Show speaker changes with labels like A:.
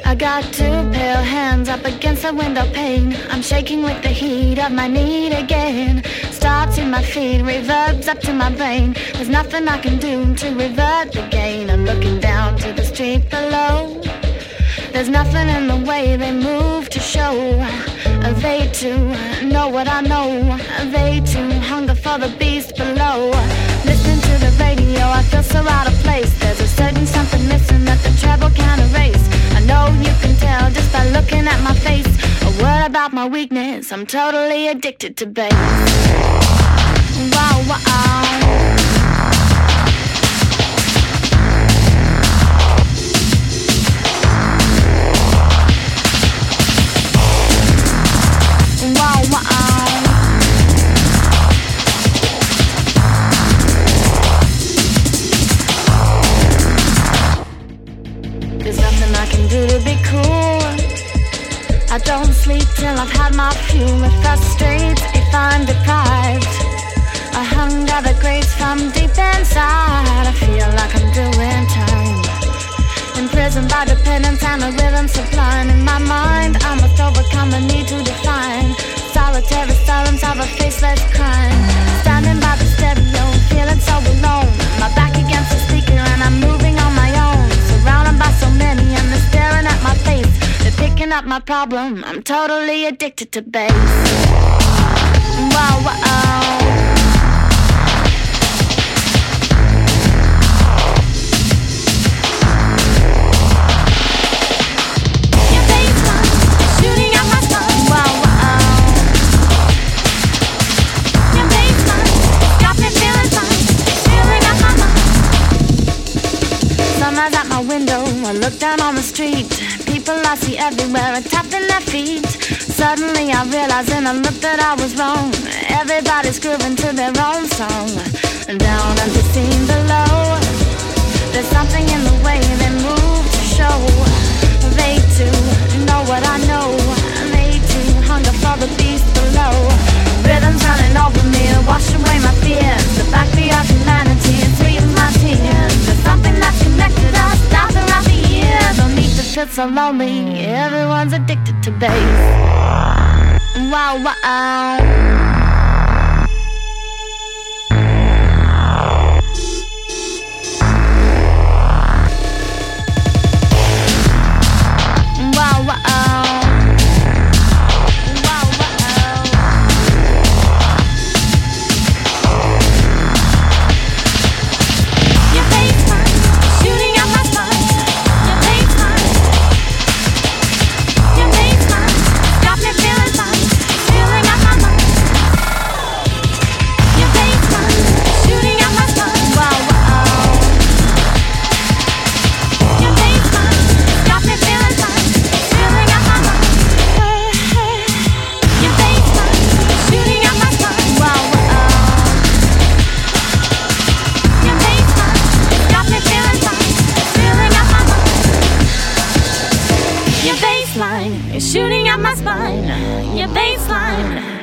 A: I got two pale hands up against the window pane. I'm shaking with the heat of my need again. Starts in my feet, reverbs up to my brain. There's nothing I can do to revert the gain. I'm looking down to the street below. There's nothing in the way they move to show. They too know what I know. They too hunger for the beast below. Listening to the radio, I feel so out of place. There's a certain something missing that the treble can't erase. I know you can tell just by looking at my face. A word about my weakness, I'm totally addicted to bass. Wow, wow. There's nothing I can do to be cool. I don't sleep till I've had my fuel. It frustrates if I'm deprived. A hunger that grates from deep inside. I feel like I'm doing time, imprisoned by dependence and a rhythm sublime. In my mind, I must overcome the need to define solitary silence of a faceless crime. Standing by the stereo, feeling so alone. My back against the speaker and I'm moving on my own. Surrounded by so many and they're staring at my face. They're picking up my problem, I'm totally addicted to bass. Wow, wow. At my window, I look down on the street. People I see everywhere are tapping their feet. Suddenly I realize in a look that I was wrong. Everybody's grooving to their own song. And down at the scene below, there's something in the way they move to show. They too know what I know. They too hunger for the beast below. Rhythms running over me, wash away my fears. The backbeat of humanity and sweeten my tears. There's something that's connected us down throughout the years. Don't need to feel so lonely, everyone's addicted to bass. Wow, wow.
B: You're shooting at my spine. Your baseline